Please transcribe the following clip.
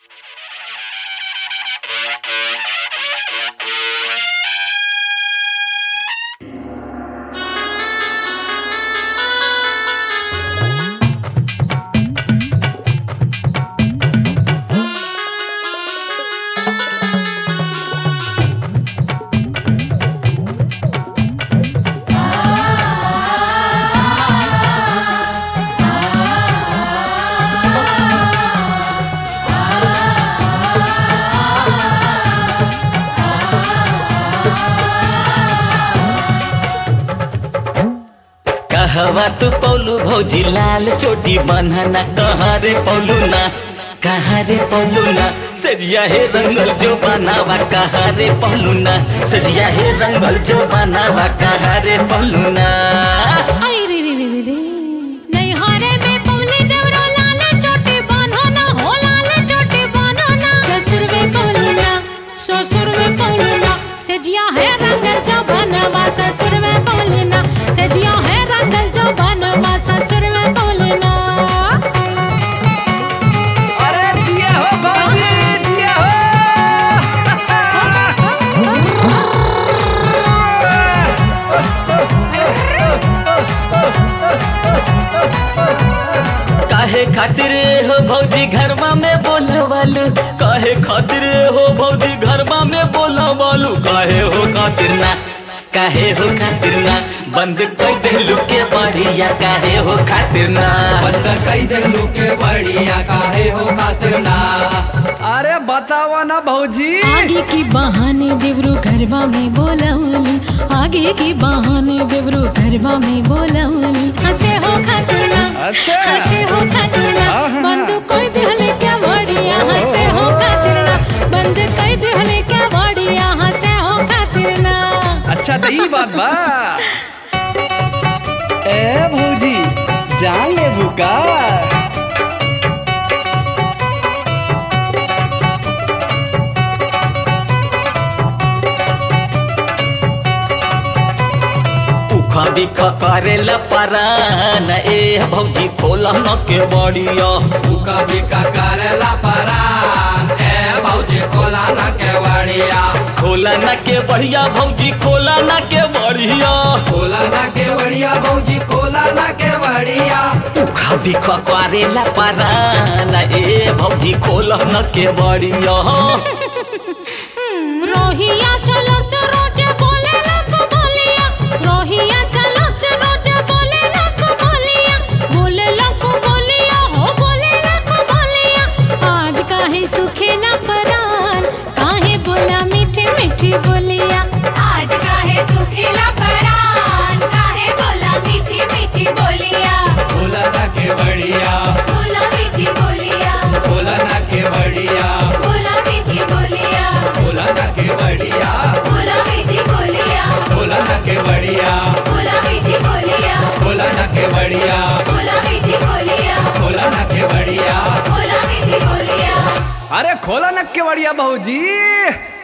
कहवा तू पौलू भौजी लाल चोटी बन्हना कहाँ रे पौलू ना, कहाँ रे पौलू ना सजिया है रंगल जो बनावा कहाँ रे पौलू ना, सजिया है रंगल जो बनावा कहाँ रे पौलू ना। आई रे रे रे रे रे नहीं हारे में पौली देवरो लाल चोटी बन्हना हो लाल चोटी बन्हना ससुर में पौली ना ससुर में पौली ना सजिया है रंगल जो बनवा ससुर में पौली ना सजिया है रंगल जो बनवा ससुर में पौली ना। अरे जिया हो भौजी जिया हो काहे खातिर हो भौजी घरवा में बोलवालू, काहे खातिर हो भौजी घरवा में बोलवालू, काहे हो खातिर ना, काहे हो खातिर ना बंद कर देलू के बढ़िया काहे हो खातिर ना, बंद कई देलू के बढ़िया काहे हो खातिर ना। अरे बतावा ना भौजी आगे की बहाने देवरू घरवा में बोलवली आगे की बहाने देवरू घरवा में बोलवली हंसे हो खातिर ना अच्छा हंसे हो खातिर ना बंद कोई दिहले क्या बढ़िया हंसे हो खातिर ना बंद कोई दिहले क्या बढ़िया हंसे हो खातिर ना। अच्छा तो ई बात बा ए भौजी जान लेबू का बिखा करेला परान ए भौजी खोला न के बढ़िया, उका बिका करेला परान ए भौजी खोला ना के बढ़िया, खोला न के बढ़िया भौजी खोला न के बढ़िया, खोला ना के बढ़िया भौजी खोला ना के बढ़िया। उखा बिखा करेला परान ए भौजी खोला न के बढ़िया। रोहिया चलो तो रोजे बोले लग बोलिया रोहिया चलो तो रोजे बोले लग बोलिया हो बोले लग बोलिया आज काहे सुखेला परान काहे बोला मीठी मीठी बोलिया आज काहे सुखेला परान काहे बोला मीठी मीठी बोलिया खोला ना के बढ़िया बोला मीठी बोलिया खोला ना के बढ़िया बोला मीठी बोलिया खोला ना के बढ़िया बोला मीठी बोलिया खोला ना के बढ़िया बोला मीठी बोलिया खोला ना के बढ़िया बोला मीठी बोलिया खोला ना के बढ़िया बोला मीठी बोलिया। अरे खोला ना के बढ़िया भौजी।